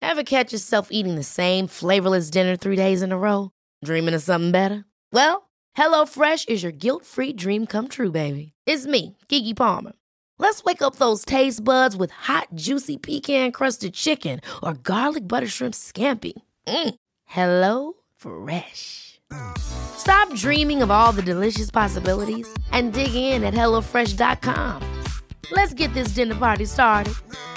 Ever catch yourself eating the same flavorless dinner 3 days in a row? Dreaming of something better? Well, HelloFresh is your guilt-free dream come true, baby. It's me, Keke Palmer. Let's wake up those taste buds with hot, juicy pecan-crusted chicken or garlic butter shrimp scampi. Hello Fresh. Stop dreaming of all the delicious possibilities and dig in at HelloFresh.com. Let's get this dinner party started.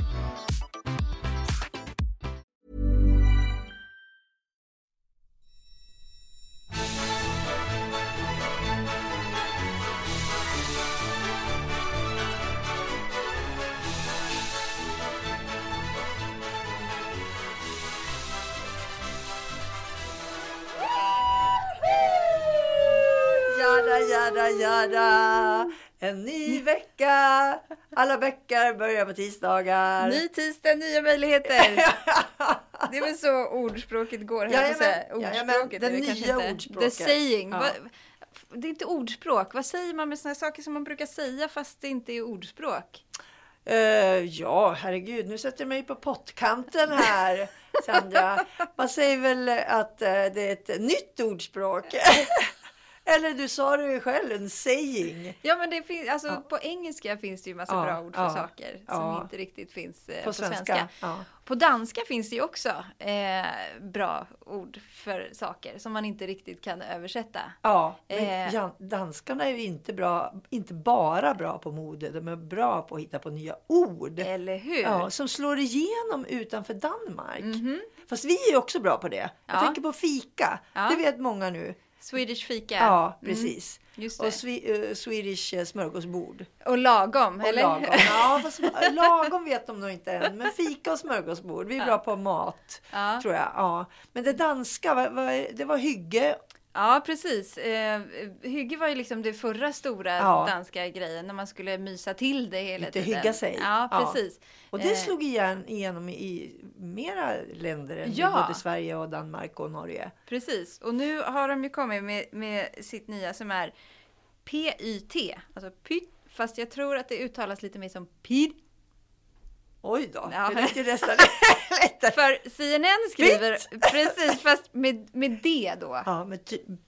Jada. En ny vecka. Alla veckor börjar på tisdagar. Ny tisdag, nya möjligheter. Det är väl så ordspråket går. Ordspråket, det nya ordspråket. The saying. Ja. Det är inte ordspråk. Vad säger man med såna saker som man brukar säga fast det inte är ordspråk? Ja, herregud. Nu sätter jag mig på pottkanten här, Sandra. Man säger väl att det är ett nytt ordspråk. Eller du sa det ju själv, en saying. Ja, men det finns, alltså, på engelska finns det ju massa bra ord för saker som inte riktigt finns på svenska. Ja. På danska finns det ju också bra ord för saker som man inte riktigt kan översätta. Ja, men danskarna är ju inte bara bra på mode. De är bra på att hitta på nya ord. Eller hur? Ja, som slår igenom utanför Danmark. Mm-hmm. Fast vi är ju också bra på det. Jag tänker på fika. Ja. Det vet många nu. Swedish fika. Ja, precis. Just det. Och Swedish smörgåsbord. Och lagom, eller? Lagom. Ja, fast lagom vet de nog inte än. Men fika och smörgåsbord. Vi är bra på mat, tror jag. Ja. Men det danska, det var hygge. Ja, precis. Hygge var ju liksom det förra stora danska grejen. När man skulle mysa till det hela tiden. Hygga sig. Ja, precis. Ja. Och det slog igenom i mera länder än både Sverige och Danmark och Norge. Precis. Och nu har de ju kommit med sitt nya som är PYT. Alltså pytt. Fast jag tror att det uttalas lite mer som PYD. Oj då, det lät ju nästan lättare. För CNN skriver, precis, fast med D då. Ja, med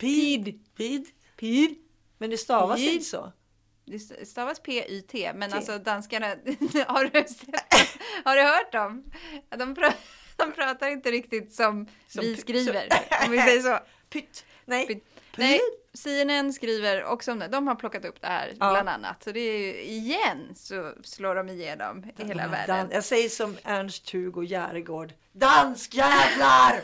PYD. Men det stavas inte så. Det stavas PYT, men alltså danskarna, har du hört dem? De pratar inte riktigt som vi skriver, om vi säger så. Pytt. Nej. Nej, CNN skriver också om det. De har plockat upp det här bland annat. Så det är ju, igen så slår de igenom i hela världen. Jag säger som Ernst-Hugo Järegård. Danskjävlar!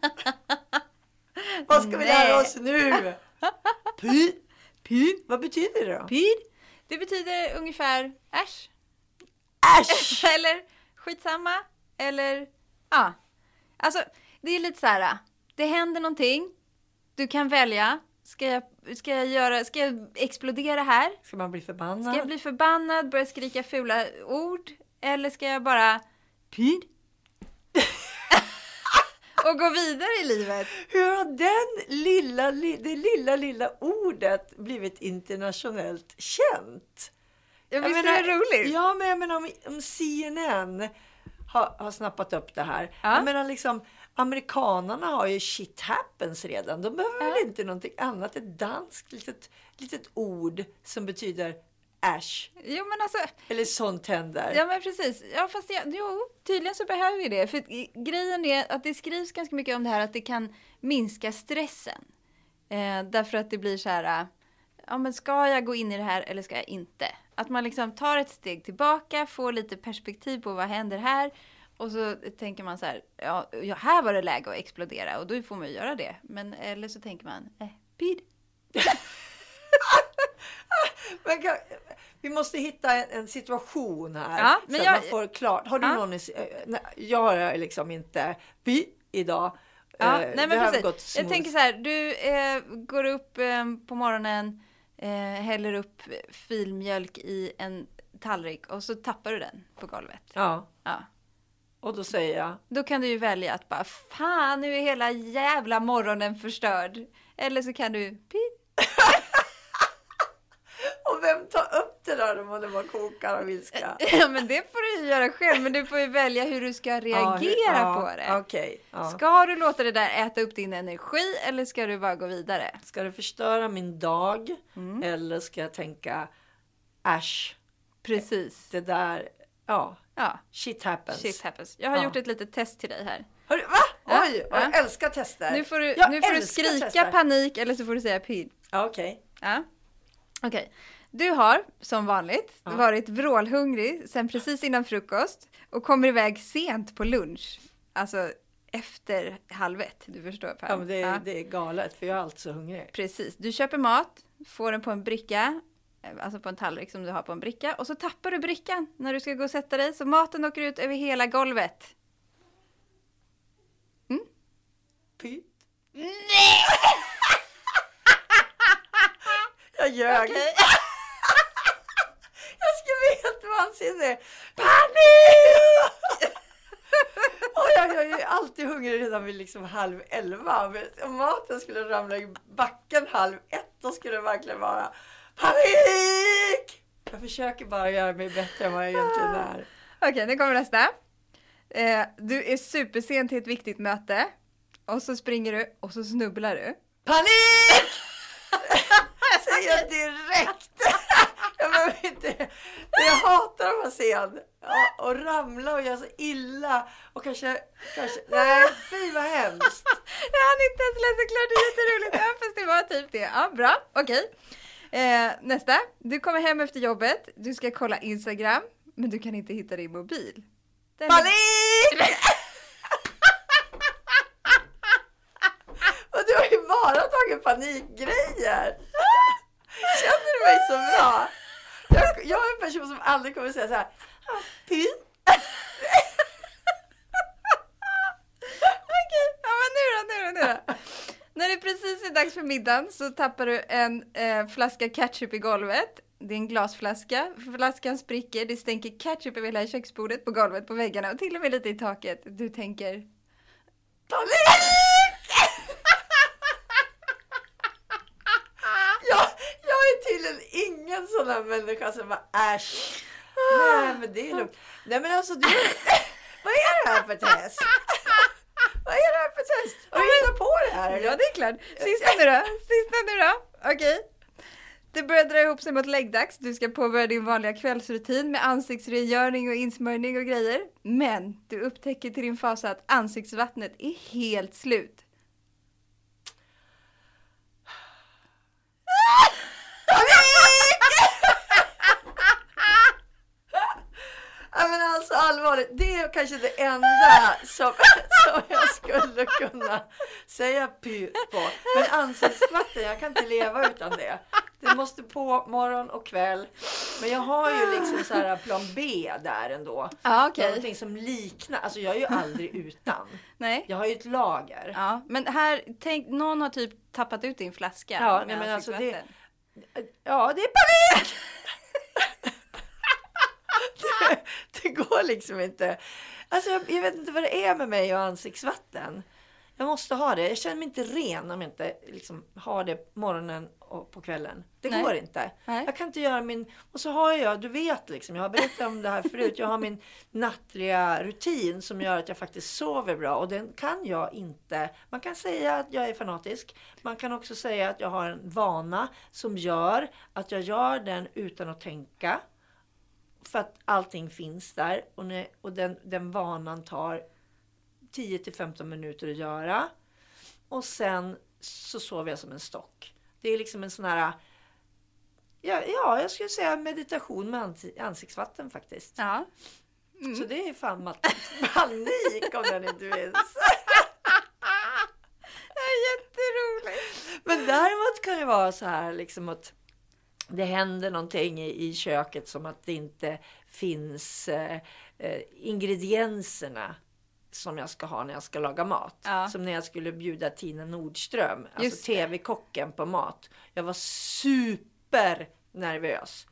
Vad ska vi lära oss nu? Pyd? Vad betyder det då? Pyd? Det betyder ungefär äsch. Äsch! Eller skitsamma. Eller, alltså det är lite så här. Det händer någonting. Du kan välja. Ska jag explodera här? Ska man bli förbannad? Ska jag bli förbannad, börja skrika fula ord? Eller ska jag bara pyd? Och gå vidare i livet? Hur har det lilla ordet blivit internationellt känt? Jag visst är det roligt? Ja, men jag menar om CNN har snappat upp det här. Ja. Jag menar liksom, amerikanarna har ju shit happens redan. De behöver väl inte någonting annat. Ett danskt litet ord som betyder äsch. Jo, men alltså, eller sånt händer. Ja, men precis. Ja, fast tydligen så behöver vi det. För grejen är att det skrivs ganska mycket om det här att det kan minska stressen. Därför att det blir så här, men ska jag gå in i det här eller ska jag inte? Att man liksom tar ett steg tillbaka, får lite perspektiv på vad händer här. Och så tänker man så här, här var det läge att explodera. Och då får man ju göra det. Men eller så tänker man, pyd. Vi måste hitta en situation här. Så att man får klart. Har du någon... Jag har liksom inte idag. Nej, men precis. Jag tänker så här, du går upp på morgonen, häller upp filmjölk i en tallrik och så tappar du den på golvet. Ja. Och då säger jag... Då kan du ju välja att bara, fan, nu är hela jävla morgonen förstörd. Eller så kan du... Och vem tar upp inte då när man kokar och viskar? Ja, men det får du ju göra själv. Men du får ju välja hur du ska reagera på det. Okej. Ja. Ska du låta det där äta upp din energi eller ska du bara gå vidare? Ska det förstöra min dag? Eller ska jag tänka, äsch. Precis. Det där, shit happens. Shit happens. Jag har gjort ett litet test till dig här. Va? Oj, jag älskar tester. Nu får du skrika tester. Panik eller så får du säga pin. Okej. Ja. Okej. Du har, som vanligt, varit vrålhungrig sen precis innan frukost och kommer iväg sent på lunch. Alltså efter 12:30, du förstår. Per. Ja, men det är galet, för jag är alltid så hungrig. Precis. Du köper mat, får den på en bricka, alltså på en tallrik som du har på en bricka. Och så tappar du brickan när du ska gå och sätta dig. Så maten åker ut över hela golvet. Pyt. Nej! Jag ljög. Okay. Jag skulle helt vansinnig. Panik! Jag är alltid hungrig redan vid liksom 10:30. Om maten skulle ramla i backen 12:30, då skulle det verkligen vara panik! Jag försöker bara göra mig bättre än vad jag egentligen är. Okej, nu kommer nästa. Du är supersent till ett viktigt möte. Och så springer du och så snubblar du. Panik! Säger jag direkt. Jag behöver inte. Jag hatar att vara sen. Och ramla och göra så illa. Och kanske. Nej, fy vad hemskt. Jag hann inte ens läsa klart, det är jätteroligt. Ja, fast det var typ det. Ja, bra. Okej. Nästa. Du kommer hem efter jobbet. Du ska kolla Instagram. Men du kan inte hitta din mobil. Panik! Och du har ju bara tagit panikgrejer. Känner du mig så bra? Jag är en person som aldrig kommer säga så här. Okej, ja men nu då. När det precis är dags för middagen så tappar du en flaska ketchup i golvet. Det är en glasflaska. Flaskan spricker, det stänker ketchup över hela köksbordet, på golvet, på väggarna och till och med lite i taket. Du tänker... panik! Jag är tydligen ingen sån här människa som bara äsch. Nej, men det är lugnt. Nej, men alltså du... Vad är det här för test? Vad är det här för test? Har du hittat på det här? Ja, det är klart. Sista nu då. Okej. Det börjar dra ihop sig mot läggdags. Du ska påbörja din vanliga kvällsrutin med ansiktsrengöring och insmörjning och grejer. Men du upptäcker till din fasa att ansiktsvattnet är helt slut. Ja, men alltså allvarligt, det är kanske det enda som jag skulle kunna säga pyt på. Men ansiktsvatten, jag kan inte leva utan det. Det måste på morgon och kväll. Men jag har ju liksom så här plan B där ändå. Ja, okej. Någonting som liknar, alltså jag är ju aldrig utan. Nej. Jag har ju ett lager. Ja, men här, tänk, någon har typ tappat ut din flaska. Ja, med men alltså det... ansiktsvatten. Ja, det är panik! det går liksom inte. Alltså jag vet inte vad det är med mig och ansiktsvatten. Jag måste ha det. Jag känner mig inte ren om jag inte liksom har det på morgonen och på kvällen. Det går inte. Nej. Jag kan inte göra min... Och så har jag, du vet liksom, jag har berättat om det här förut. Jag har min nattliga rutin som gör att jag faktiskt sover bra. Och den kan jag inte... Man kan säga att jag är fanatisk. Man kan också säga att jag har en vana som gör att jag gör den utan att tänka. För att allting finns där. Och den vanan tar 10-15 minuter att göra. Och sen så sover jag som en stock. Det är liksom en sån här... Ja, jag skulle säga meditation med ansiktsvatten faktiskt. Ja. Så det är fan panik om den inte finns. Det är jätteroligt. Men däremot kan det vara så här liksom att det händer någonting i köket som att det inte finns ingredienserna som jag ska ha när jag ska laga mat. Ja. Som när jag skulle bjuda Tina Nordström, alltså tv-kocken på mat. Jag var supernervös.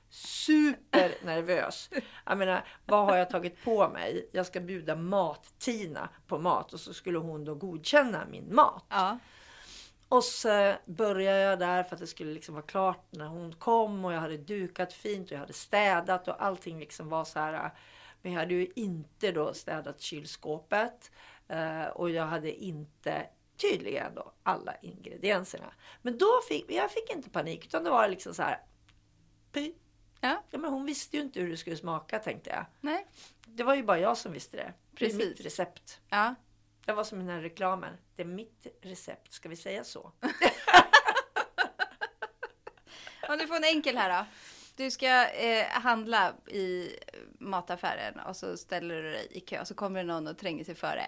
Jag menar, vad har jag tagit på mig? Jag ska bjuda Tina på mat och så skulle hon då godkänna min mat. Ja. Och så började jag där för att det skulle liksom vara klart när hon kom. Och jag hade dukat fint och jag hade städat och allting liksom var så här. Men jag hade ju inte då städat kylskåpet. Och jag hade inte tydligen då alla ingredienserna. Men då jag fick inte panik utan det var liksom så här. Ja, men hon visste ju inte hur det skulle smaka, tänkte jag. Nej. Det var ju bara jag som visste det. Precis. Det är mitt recept. Ja. Det var som den här reklamen. Det är mitt recept, ska vi säga så? Om du får en enkel här då. Du ska handla i mataffären och så ställer du dig i kö och så kommer det någon och tränger sig före.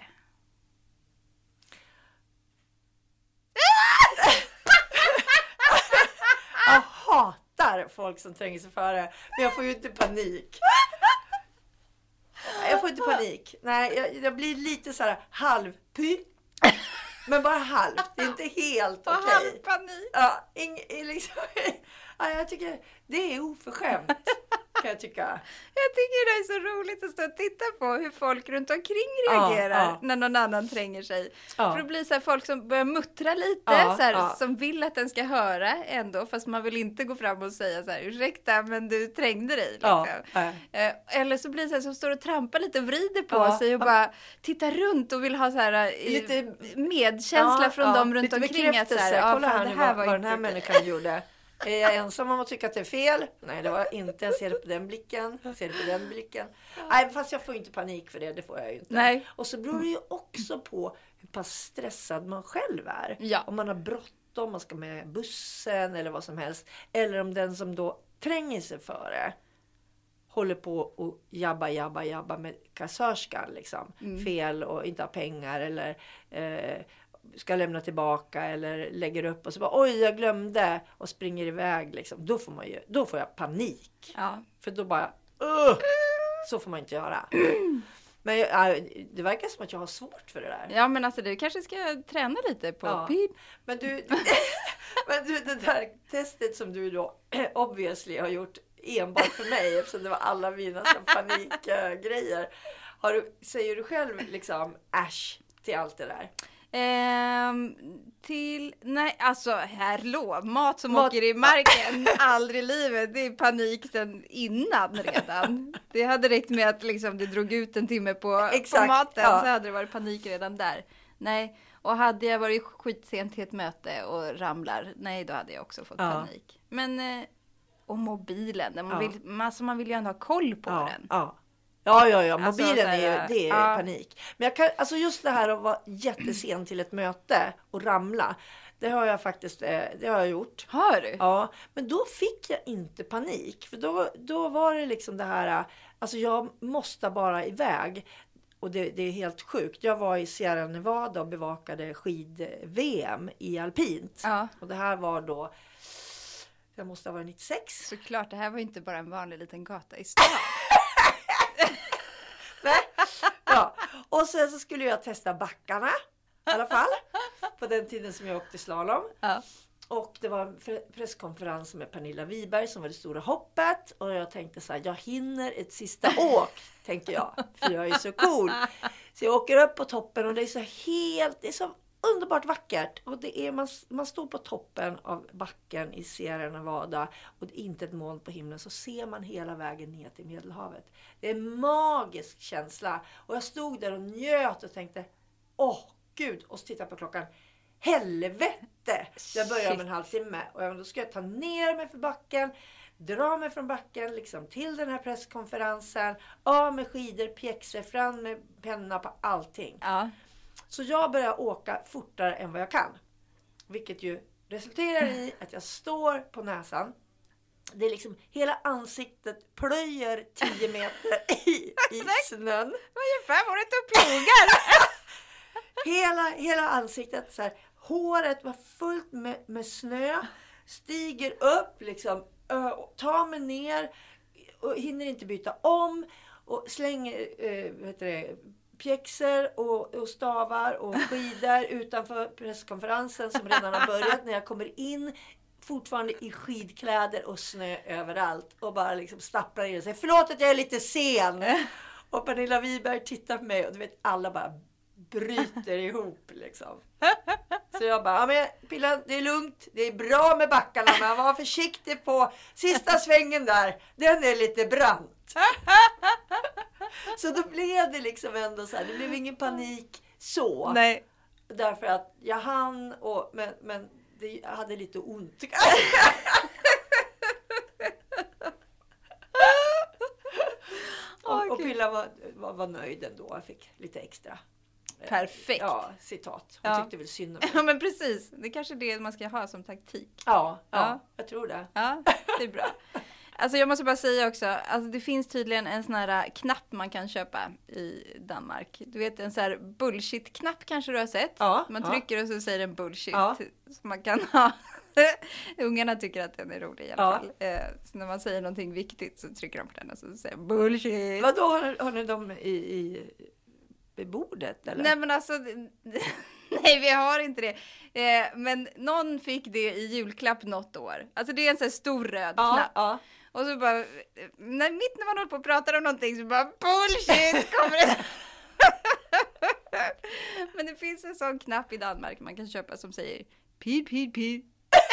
Jag hatar folk som tränger sig före. Men jag får ju inte panik. Jag får inte panik. Nej, jag blir lite så här halvpy. Men bara halvt. Det är inte helt okej. Halv panik. Ja, liksom. Ja, jag tycker det är oförskämt. Kan jag tycka. Jag tycker det är så roligt att stå och titta på hur folk runt omkring reagerar när någon annan tränger sig. För det blir så här folk som börjar muttra lite, så här, som vill att den ska höra ändå, fast man vill inte gå fram och säga så här, ursäkta men du trängde dig. Liksom. Eller så blir det så här, som står och trampar lite och vrider på sig och bara tittar runt och vill ha så här lite medkänsla från dem runt omkring. Att så här, kolla här nu vad den här människan gjorde. Är jag ensam om att tycka att det är fel? Nej, det var inte. Jag ser det på den blicken. Jag ser det på den blicken. Nej, fast jag får inte panik för det. Det får jag ju inte. Nej. Och så beror det ju också på hur pass stressad man själv är. Ja. Om man har bråttom, man ska med bussen eller vad som helst. Eller om den som då tränger sig före håller på och jabba med kassörskan liksom. Fel och inte har pengar eller ska lämna tillbaka eller lägger upp och så bara oj jag glömde och springer iväg liksom. Då får jag panik. Ja. För då bara så får man inte göra. Men det verkar som att jag har svårt för det där. Ja, men alltså du kanske ska träna lite på pip. Men du det där testet som du då obviously har gjort enbart för mig eftersom det var alla mina panikgrejer. Säger du själv liksom äsch till allt det där? Nej, alltså mat som åker i marken, aldrig i livet, det är panik sen innan redan. Det hade räckt med att liksom, det drog ut en timme på maten så hade det varit panik redan där. Nej, och hade jag varit skitsent till ett möte och ramlar, nej då hade jag också fått panik. Men, och mobilen, man vill ju ändå ha koll på den. Ja, mobilen det är panik. Men jag kan, alltså just det här att vara jättesen till ett möte och ramla, det har jag faktiskt gjort. Har du? Ja, men då fick jag inte panik. För då var det liksom det här, alltså jag måste bara iväg. Och det är helt sjukt. Jag var i Sierra Nevada och bevakade skid-VM i alpint. Ja. Och det här var då, jag måste ha varit 96. Såklart, det här var inte bara en vanlig liten gata i stan. Nej. Ja. Och sen så skulle jag testa backarna i alla fall. På den tiden som jag åkte slalom. Ja. Och det var en presskonferens med Pernilla Wiberg som var det stora hoppet. Och jag tänkte så här, jag hinner ett sista åk, tänker jag. För jag är så cool. Så jag åker upp på toppen och det är så underbart vackert. Och det är, man står på toppen av backen i Sierra Nevada och det är inte ett moln på himlen, så ser man hela vägen ner till Medelhavet. Det är en magisk känsla. Och jag stod där och njöt och tänkte, gud, och så tittade jag på klockan. Helvete! Jag börjar om en halvtimme och då ska jag ta ner mig för backen, dra mig från backen liksom till den här presskonferensen, av med skidor, pjäxor, fram med penna på allting. Ja. Så jag börjar åka fortare än vad jag kan. Vilket ju resulterar i att jag står på näsan. Det är liksom hela ansiktet plöjer 10 meter i snön. Ungefär var det inte och plogar. Hela ansiktet så här. Håret var fullt med snö. Stiger upp liksom. Tar mig ner. Och hinner inte byta om. Och slänger pjäxor och stavar och skidor utanför presskonferensen som redan har börjat. När jag kommer in fortfarande i skidkläder och snö överallt. Och bara liksom stapplar in och säger, förlåt att jag är lite sen. Och Pernilla Wiberg tittar på mig och du vet alla bara bryter ihop liksom. Så jag bara, ja men Pilla, det är lugnt. Det är bra med backarna, men var försiktig på sista svängen där. Den är lite brant. Så då blev det liksom ändå så här, det blev ingen panik så. Nej. Därför att jag hann, men jag hade lite ont. Och Pilla var nöjd ändå. Jag fick lite extra. Perfekt. Ja, citat. Hon tyckte väl synd om mig. Ja, men precis. Det är kanske det man ska ha som taktik. Ja, jag tror det. Ja, det är bra. Alltså jag måste bara säga också, alltså det finns tydligen en sån här knapp man kan köpa i Danmark. Du vet, en sån här bullshit-knapp kanske du har sett. Ja, man trycker och så säger den bullshit. Ja. Så man kan ha. Ungarna tycker att den är rolig i alla fall. Så när man säger någonting viktigt så trycker de på den och så säger bullshit. Vadå, har ni dem i bordet eller? Nej men alltså, nej vi har inte det. Men någon fick det i julklapp något år. Alltså det är en sån här stor röd knapp. Ja. Och så bara, när man håller på och pratar om någonting så bara bullshit kommer det. Men det finns en sån knapp i Danmark man kan köpa som säger pid, pid, pid.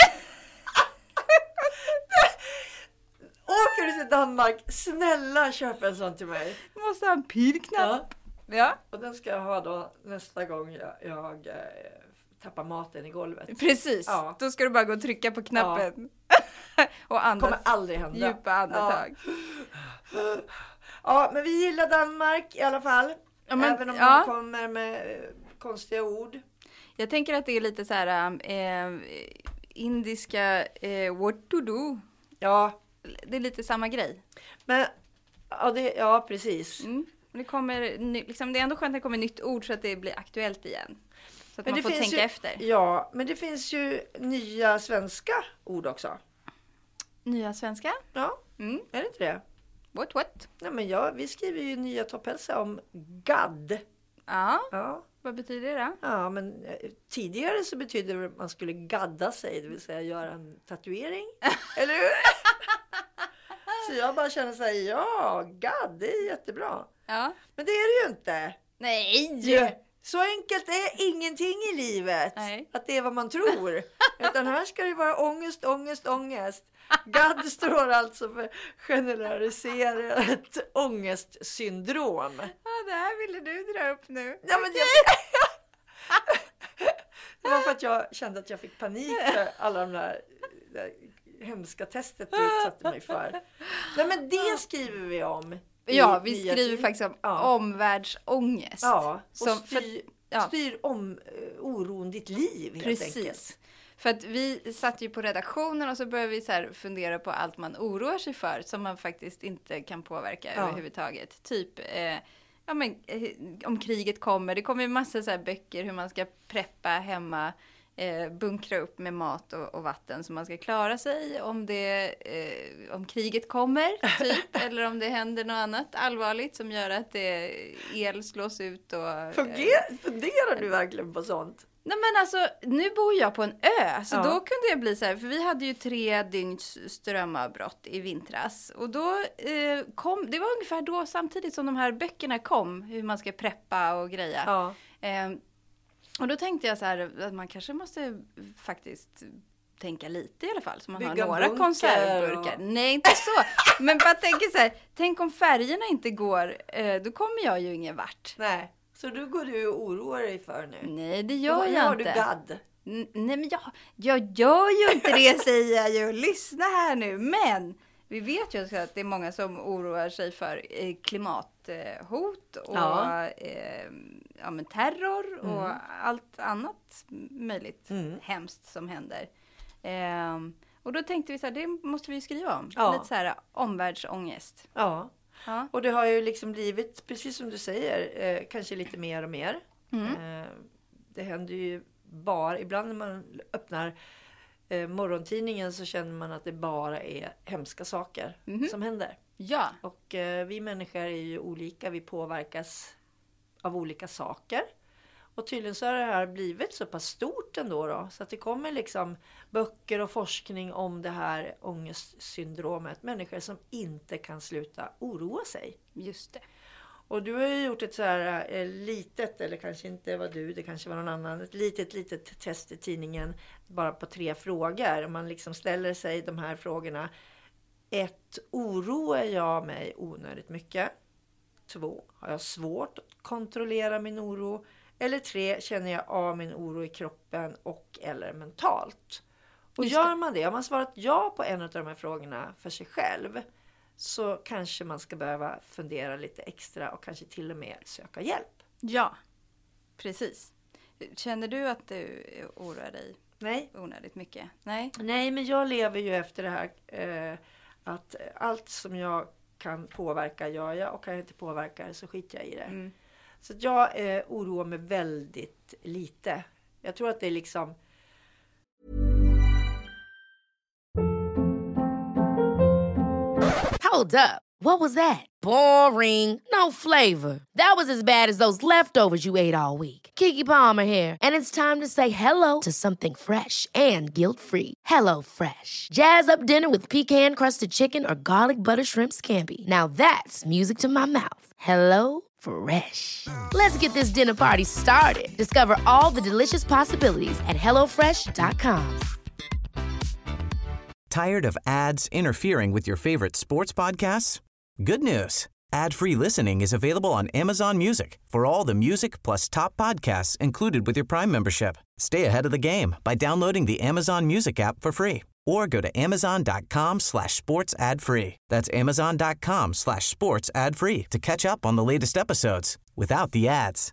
Åker du till Danmark, snälla köp en sån till mig. Du måste ha en pid-knapp. Ja. Och den ska jag ha då nästa gång jag tappar maten i golvet. Precis, då ska du bara gå och trycka på knappen. Och andas. Kommer aldrig hända. Djupa andetag. Ja, men vi gillar Danmark i alla fall. Ja, men, även om de kommer med konstiga ord. Jag tänker att det är lite så här indiska what to do. Ja. Det är lite samma grej. Men, ja precis. Det kommer, liksom, det är ändå skönt att det kommer nytt ord så att det blir aktuellt igen. Så att men man får tänka efter. Ja, men det finns ju nya svenska ord också. Nya svenska? Ja, är det inte det? What? Nej, men vi skriver ju nya topphälsa om gadd. Ja. Vad betyder det då? Ja, men tidigare så betydde det att man skulle gadda sig, det vill säga göra en tatuering. Eller hur? Så jag bara känner så här, gadd, det är jättebra. Ja. Men det är det ju inte. Nej! Så enkelt är ingenting i livet. Nej. Att det är vad man tror. Utan här ska det vara ångest. GAD står alltså för generaliserat ångestsyndrom. Ja, det här ville du dra upp nu. Ja, men det var för att jag kände att jag fick panik för alla de där hemska testet du utsatte mig för. Nej, men det skriver vi om. Ja, vi skriver faktiskt om omvärldsångest. Ja, och styr om oron ditt liv helt enkelt. För att vi satt ju på redaktionen och så började vi så här fundera på allt man oroar sig för som man faktiskt inte kan påverka överhuvudtaget. Typ om kriget kommer. Det kommer ju massa så här böcker hur man ska preppa hemma. Bunkra upp med mat och vatten så man ska klara sig om kriget kommer typ eller om det händer något annat allvarligt som gör att el slås ut och funderar du verkligen på sånt? Nej men alltså, nu bor jag på en ö så då kunde jag bli så här, för vi hade ju 3 dygns strömavbrott i vintras och då det var ungefär då samtidigt som de här böckerna kom hur man ska preppa och greja. Och då tänkte jag så här att man kanske måste faktiskt tänka lite i alla fall. Så man bygga har några konservburkar. Nej, inte så. Men bara tänker så här, tänk om färgerna inte går, då kommer jag ju ingen vart. Nej, så då går du och oroar dig för nu. Nej, det gör jag inte. Har du gadd? Nej, men jag gör ju inte det, säger jag ju. Lyssna här nu. Men vi vet ju också att det är många som oroar sig för klimathot och men terror och allt annat möjligt hemskt som händer. Och då tänkte vi så här, det måste vi skriva om. Lite så här omvärldsångest. Ja, och det har ju liksom blivit, precis som du säger, kanske lite mer och mer. Det händer ju bara, ibland när man öppnar morgontidningen så känner man att det bara är hemska saker som händer. Ja. Och vi människor är ju olika, vi påverkas av olika saker. Och tydligen så har det här blivit så pass stort ändå då. Så att det kommer liksom böcker och forskning om det här ångestsyndromet. Människor som inte kan sluta oroa sig. Just det. Och du har ju gjort ett så här litet, eller kanske inte var du, det kanske var någon annan, ett litet test i tidningen bara på 3 frågor. Man liksom ställer sig de här frågorna. 1. Oroar jag mig onödigt mycket? 2. Har jag svårt att kontrollera min oro? Eller 3. Känner jag av min oro i kroppen och eller mentalt? Och gör man det, om man svarat ja på en av de här frågorna för sig själv, så kanske man ska behöva fundera lite extra och kanske till och med söka hjälp. Ja, precis. Känner du att du oroar dig onödigt mycket? Nej, men jag lever ju efter det här att allt som jag kan påverka gör jag, och kan jag inte påverka det så skiter jag i det. Så att jag oroar mig väldigt lite. Jag tror att det är liksom... Hold up. What was that? Boring. No flavor. That was as bad as those leftovers you ate all week. Keke Palmer here, and it's time to say hello to something fresh and guilt-free. Hello Fresh. Jazz up dinner with pecan-crusted chicken or garlic butter shrimp scampi. Now that's music to my mouth. Hello Fresh. Let's get this dinner party started. Discover all the delicious possibilities at hellofresh.com. Tired of ads interfering with your favorite sports podcasts? Good news. Ad-free listening is available on Amazon Music for all the music plus top podcasts included with your Prime membership. Stay ahead of the game by downloading the Amazon Music app for free or go to amazon.com/sports ad free. That's amazon.com/sports ad free to catch up on the latest episodes without the ads.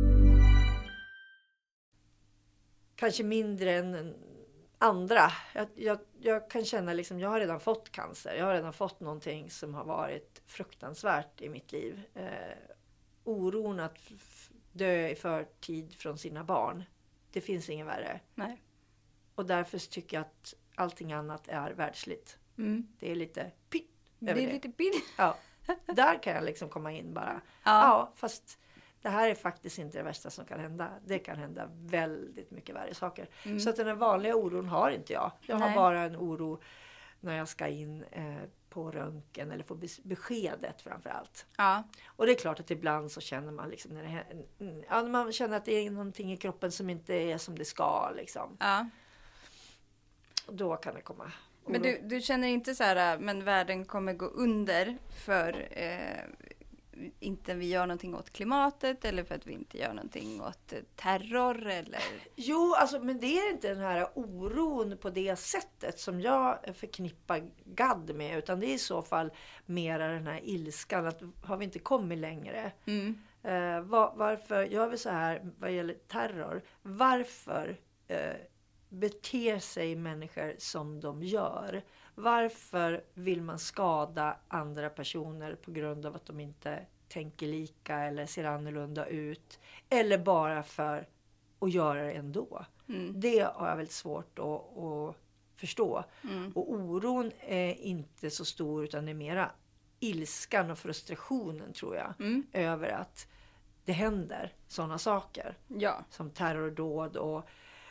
Kanske mindre än andra. Jag kan känna liksom, jag har redan fått cancer. Jag har redan fått någonting som har varit fruktansvärt i mitt liv. Oron att dö i förtid från sina barn. Det finns ingen värre. Nej. Och därför tycker jag att allting annat är världsligt. Det är lite pitt över det. Det är lite pitt. Ja. Där kan jag liksom komma in bara. Ja, fast det här är faktiskt inte det värsta som kan hända. Det kan hända väldigt mycket värre saker. Så att den här vanliga oron har inte jag. Jag har bara en oro när jag ska in på röntgen eller få beskedet framförallt. Ja. Och det är klart att ibland så känner man liksom när man känner att det är någonting i kroppen som inte är som det ska liksom. Ja. Och då kan det komma. Men du känner inte så här, men världen kommer gå under för inte vi gör någonting åt klimatet eller för att vi inte gör någonting åt terror eller? Jo, alltså, men det är inte den här oron på det sättet som jag förknippar GAD med, utan det är i så fall mera den här ilskan att har vi inte kommit längre? Varför gör vi så här vad gäller terror? Varför beter sig människor som de gör? Varför vill man skada andra personer på grund av att de inte tänker lika eller ser annorlunda ut? Eller bara för att göra det ändå? Det har jag väldigt svårt att förstå. Och oron är inte så stor, utan det är mera ilskan och frustrationen, tror jag. Över att det händer sådana saker. Ja. Som terrordåd och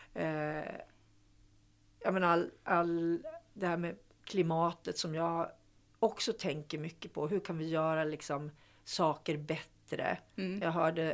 jag menar all det här med klimatet som jag också tänker mycket på. Hur kan vi göra liksom saker bättre? Jag hörde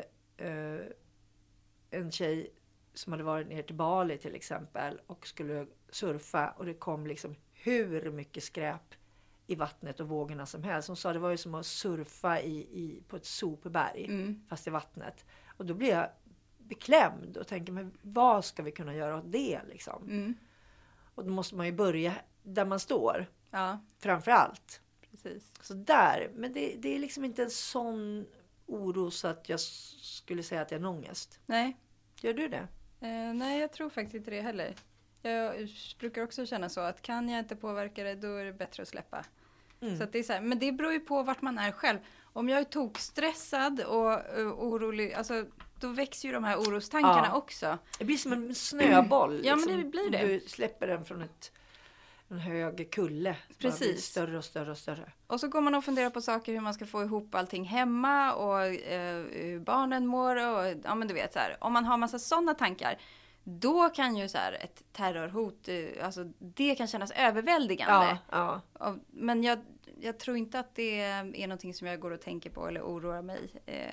en tjej som hade varit ner till Bali till exempel och skulle surfa, och det kom liksom hur mycket skräp i vattnet och vågorna som helst. Hon sa det var ju som att surfa på ett sopberg fast i vattnet. Och då blir jag beklämd och tänker, men vad ska vi kunna göra åt det liksom? Och då måste man ju börja där man står. Ja. Framför allt. Precis. Så där. Men det är liksom inte en sån oro så att jag skulle säga att jag har en ångest. Nej. Gör du det? Nej, jag tror faktiskt inte det heller. Jag brukar också känna så att kan jag inte påverka det, då är det bättre att släppa. Så att det är så här, men det beror ju på vart man är själv. Om jag är tokstressad och orolig, alltså då växer ju de här orostankarna också. Det blir som en snöboll. Ja, men det blir det. Du släpper den från en hög kulle. Precis. Blir större och större och större. Och så går man och funderar på saker, hur man ska få ihop allting hemma och hur barnen mår och ja, men du vet så här. Om man har massa sådana tankar, då kan ju så här ett terrorhot, alltså det kan kännas överväldigande. Ja. Men jag tror inte att det är någonting som jag går och tänker på eller oroar mig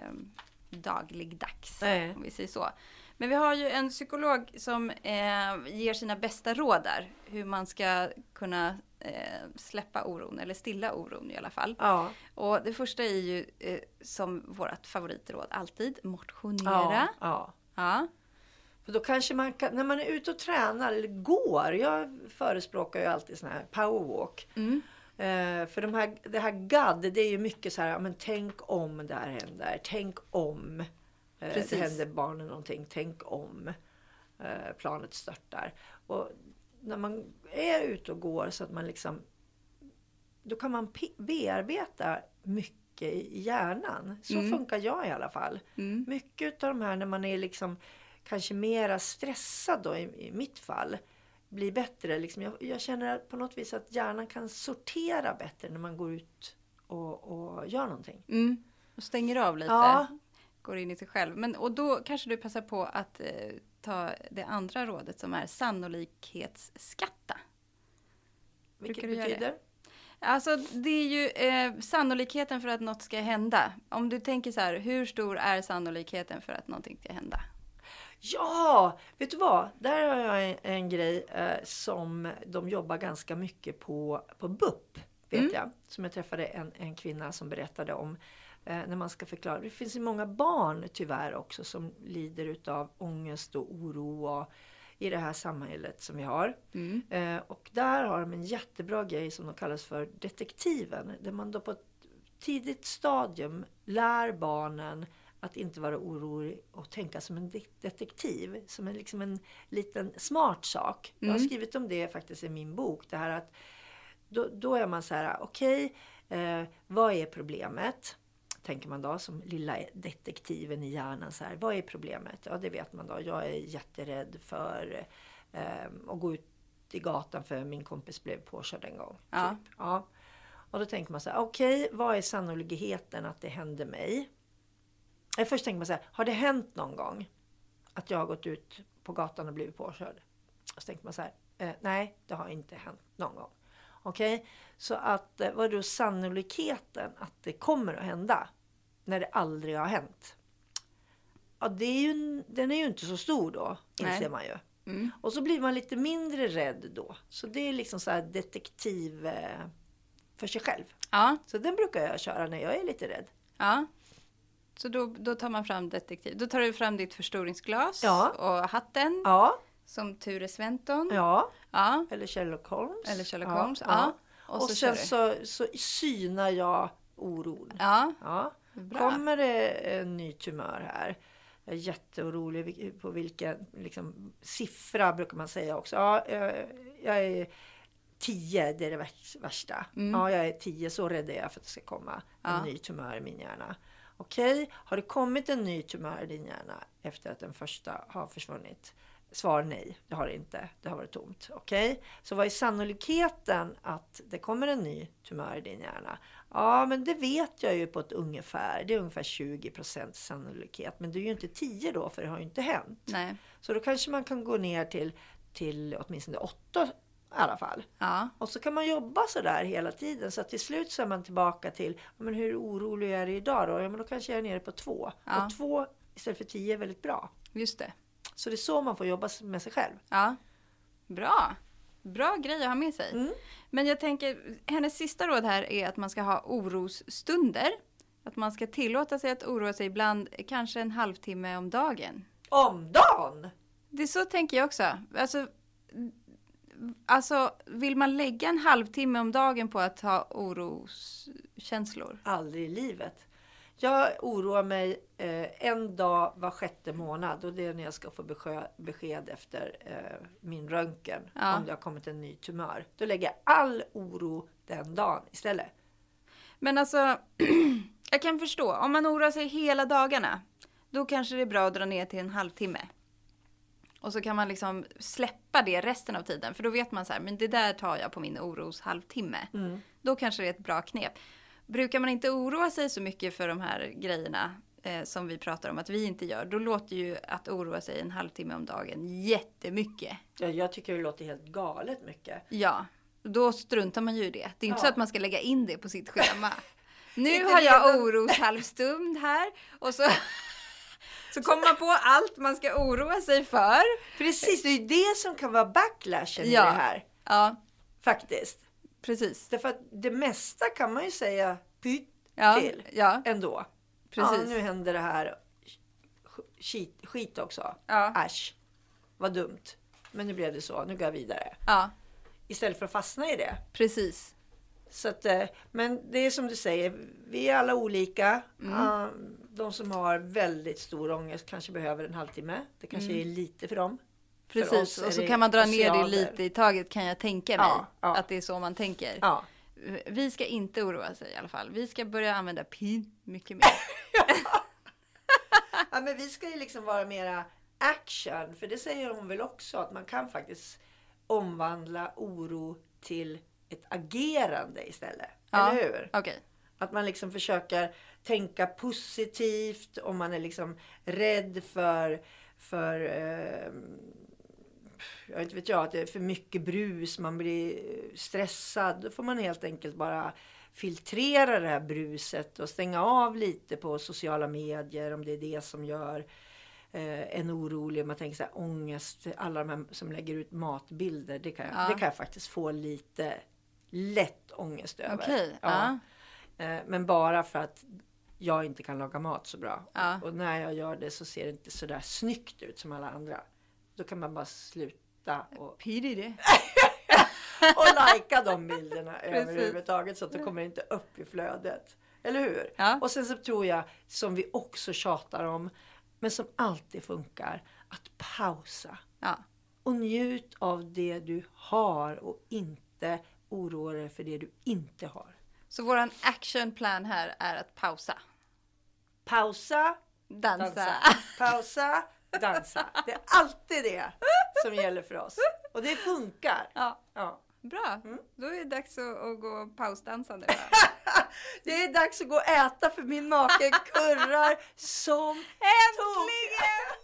dagligdags. Nej. Om vi säger så. Men vi har ju en psykolog som ger sina bästa råd där. Hur man ska kunna släppa oron, eller stilla oron i alla fall. Ja. Och det första är ju som vårt favoritråd alltid, motionera. Ja, ja. Ja. För då kanske man kan, när man är ute och tränar eller går, jag förespråkar ju alltid sån här powerwalk. För det här GAD, det är ju mycket så här, men tänk om det här händer, tänk om det händer barnen någonting, tänk om planet störtar. Och när man är ute och går så att man liksom, då kan man bearbeta mycket i hjärnan. Så funkar jag i alla fall. Mycket av de här när man är liksom kanske mera stressad då i mitt fall blir bättre. Liksom jag känner på något vis att hjärnan kan sortera bättre när man går ut och gör någonting. Och stänger av lite. Ja. Går in i sig själv. Och då kanske du passar på att ta det andra rådet som är sannolikhetsskatta. Vilket betyder? Alltså det är ju sannolikheten för att något ska hända. Om du tänker så här, hur stor är sannolikheten för att någonting ska hända? Ja, vet du vad? Där har jag en grej som de jobbar ganska mycket på BUP, vet jag. Som jag träffade en kvinna som berättade om när man ska förklara. Det finns ju många barn tyvärr också som lider utav ångest och oro och i det här samhället som vi har. Och där har de en jättebra grej som de kallas för detektiven. Där man då på ett tidigt stadium lär barnen att inte vara orolig och tänka som en detektiv. Som liksom en liten smart sak. Jag har skrivit om det faktiskt i min bok. Det här att då är man så här, okej, vad är problemet? Tänker man då som lilla detektiven i hjärnan så här. Vad är problemet? Ja, det vet man då. Jag är jätterädd för att gå ut i gatan för min kompis blev påkörd en gång. Ja. Typ. Ja. Och då tänker man så här, okej, vad är sannolikheten att det händer mig? Först tänker man så här, har det hänt någon gång att jag har gått ut på gatan och blivit påkörd? Och så tänker man så här, nej, det har inte hänt någon gång. Okej, så att vad är då sannolikheten att det kommer att hända när det aldrig har hänt? Ja, den är ju inte så stor då, inser man ju. Och så blir man lite mindre rädd då. Så det är liksom så här detektiv för sig själv. Ja. Så den brukar jag köra när jag är lite rädd. Ja. Så då tar man fram detektiv. Då tar du fram ditt förstoringsglas och hatten. Ja. Som Ture Sventon. Ja. Ja. Eller Sherlock Holmes. Eller Sherlock Holmes. Ja. Och sen så synar jag oron. Ja. Ja. Bra. Kommer det en ny tumör här? Jag är jätteorolig på vilken liksom, siffra brukar man säga också. Ja, jag är 10, det är det värsta. Ja, jag är 10, så rädd är jag för att det ska komma en ny tumör i min hjärna. Okej, har det kommit en ny tumör i din hjärna efter att den första har försvunnit? Svar nej, det har det inte. Det har varit tomt. Okej, så vad är sannolikheten att det kommer en ny tumör i din hjärna? Ja, men det vet jag ju på ett ungefär. Det är ungefär 20% sannolikhet. Men det är ju inte 10 då, för det har ju inte hänt. Nej. Så då kanske man kan gå ner till åtminstone 8 i alla fall. Ja. Och så kan man jobba så där hela tiden. Så att till slut så är man tillbaka till, men hur orolig är det idag då? Ja, men då kanske jag är nere på 2. Ja. Och 2 istället för 10 är väldigt bra. Just det. Så det är så man får jobba med sig själv. Ja. Bra. Bra grej att ha med sig. Men jag tänker, hennes sista råd här är att man ska ha orosstunder. Att man ska tillåta sig att oroa sig ibland, kanske en halvtimme om dagen. Om dagen? Det är så tänker jag också. Alltså, vill man lägga en halvtimme om dagen på att ha oroskänslor? Aldrig i livet. Jag oroar mig en dag var 6:e månad. Och det är när jag ska få besked efter min röntgen. Ja. Om det har kommit en ny tumör. Då lägger jag all oro den dagen istället. Men alltså, jag kan förstå. Om man oroar sig hela dagarna, då kanske det är bra att dra ner till en halvtimme. Och så kan man liksom släppa det resten av tiden. För då vet man så här, men det där tar jag på min oros halvtimme. Då kanske det är ett bra knep. Brukar man inte oroa sig så mycket för de här grejerna som vi pratar om att vi inte gör, då låter ju att oroa sig en halvtimme om dagen jättemycket. Ja, jag tycker det låter helt galet mycket. Ja. Då struntar man ju i det. Det är inte så att man ska lägga in det på sitt schema. Nu Inte har jag redan. oroshalvstund här. Och så kommer man på allt man ska oroa sig för. Precis, det är ju det som kan vara backlashen i det här. Ja, Faktiskt. precis. Därför att det mesta kan man ju säga pytt till ändå. Precis. Ja, nu händer det här. Skit också. Ja. Äsch. Vad dumt. Men nu blev det så. Nu går jag vidare. Ja, Istället för att fastna i det. precis. Så att, men det är som du säger. Vi är alla olika. De som har väldigt stor ångest kanske behöver en halvtimme. Det kanske är lite för dem. För Precis, oss är och så det kan man dra ner det oceaner. lite i taget, kan jag tänka mig. Ja. Att det är så man tänker. Ja. Vi ska inte oroa sig i alla fall. Vi ska börja använda pin mycket mer. Ja, men vi ska ju liksom vara mera action. För det säger hon väl också. Att man kan faktiskt omvandla oro till ett agerande istället. Eller hur? Okej. Att man liksom försöker tänka positivt. Om man är liksom rädd för jag vet jag, att det är för mycket brus. Man blir stressad. Då får man helt enkelt bara filtrera det här bruset. Och stänga av lite på sociala medier. Om det är det som gör en orolig. Man tänker så här, ångest. Alla de här som lägger ut matbilder. Det kan jag faktiskt få lite lätt ångest över. Okej, Men bara för att jag inte kan laga mat så bra. Ja. Och när jag gör det så ser det inte så där snyggt ut som alla andra. Då kan man bara sluta och Pin i det. och likea de bilderna överhuvudtaget. Så att det kommer inte upp i flödet. Eller hur? Ja. Och sen så tror jag, som vi också tjatar om, men som alltid funkar, att pausa. Ja. Och njut av det du har och inte oroa dig för det du inte har. Så våran actionplan här är att pausa. Pausa, Dansa. pausa, dansa. Det är alltid det som gäller för oss. Och det funkar. Ja. Bra. Då är det dags att gå pausdansande. Det är dags att gå och äta för min make kurrar som Äntligen!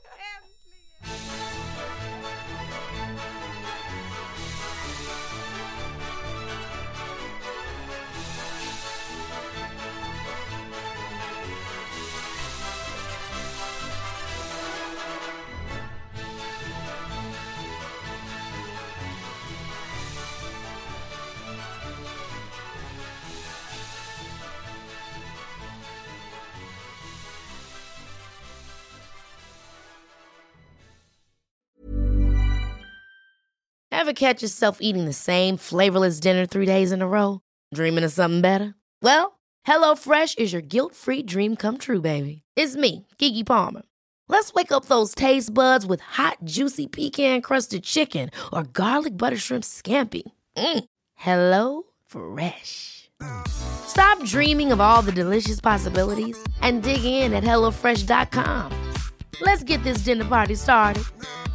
Ever catch yourself eating the same flavorless dinner 3 days in a row? Dreaming of something better? Well, HelloFresh is your guilt-free dream come true, baby. It's me, Keke Palmer. Let's wake up those taste buds with hot, juicy pecan-crusted chicken or garlic butter shrimp scampi. Hello Fresh. Stop dreaming of all the delicious possibilities and dig in at HelloFresh.com. Let's get this dinner party started.